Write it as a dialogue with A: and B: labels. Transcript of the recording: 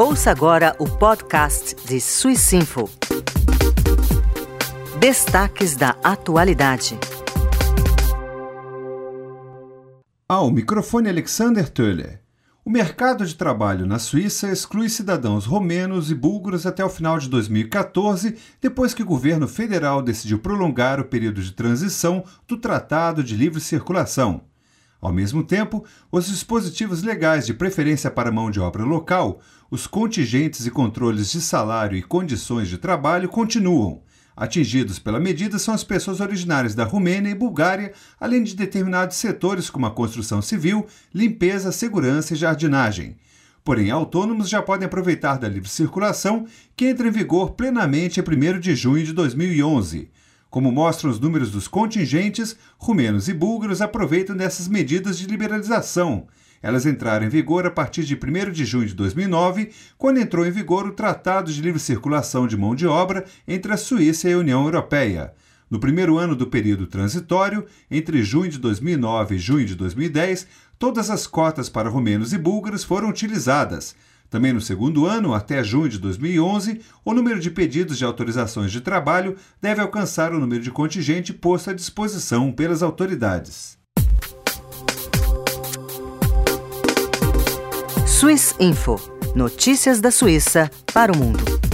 A: Ouça agora o podcast de Swissinfo. Destaques da atualidade.
B: Ao microfone Alexander Töller. O mercado de trabalho na Suíça exclui cidadãos romenos e búlgaros até o final de 2014, depois que o governo federal decidiu prolongar o período de transição do Tratado de Livre Circulação. Ao mesmo tempo, os dispositivos legais de preferência para mão de obra local, os contingentes e controles de salário e condições de trabalho continuam. Atingidos pela medida são as pessoas originárias da Romênia e Bulgária, além de determinados setores como a construção civil, limpeza, segurança e jardinagem. Porém, autônomos já podem aproveitar da livre circulação, que entra em vigor plenamente em 1º de junho de 2011. Como mostram os números dos contingentes, romenos e búlgaros aproveitam dessas medidas de liberalização. Elas entraram em vigor a partir de 1º de junho de 2009, quando entrou em vigor o Tratado de Livre Circulação de Mão de Obra entre a Suíça e a União Europeia. No primeiro ano do período transitório, entre junho de 2009 e junho de 2010, todas as cotas para romenos e búlgaros foram utilizadas. Também no segundo ano, até junho de 2011, o número de pedidos de autorizações de trabalho deve alcançar o número de contingente posto à disposição pelas autoridades.
A: Swissinfo. Notícias da Suíça para o mundo.